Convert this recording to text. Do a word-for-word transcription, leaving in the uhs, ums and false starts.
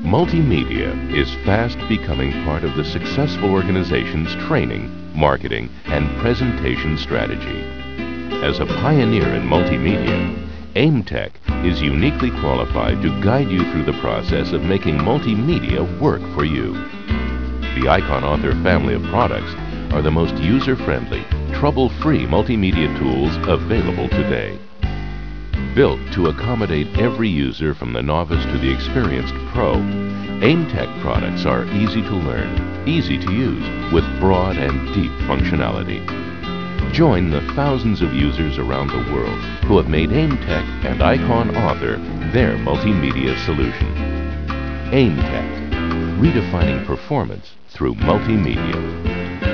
Multimedia is fast becoming part of the successful organization's training, marketing, and presentation strategy. As a pioneer in multimedia, AIMTech is uniquely qualified to guide you through the process of making multimedia work for you. The Icon Author family of products are the most user-friendly, trouble-free multimedia tools available today. Built to accommodate every user from the novice to the experienced pro, AIMTech products are easy to learn, easy to use, with broad and deep functionality. Join the thousands of users around the world who have made AIMTech and Icon Author their multimedia solution. AIMTech, redefining performance through multimedia.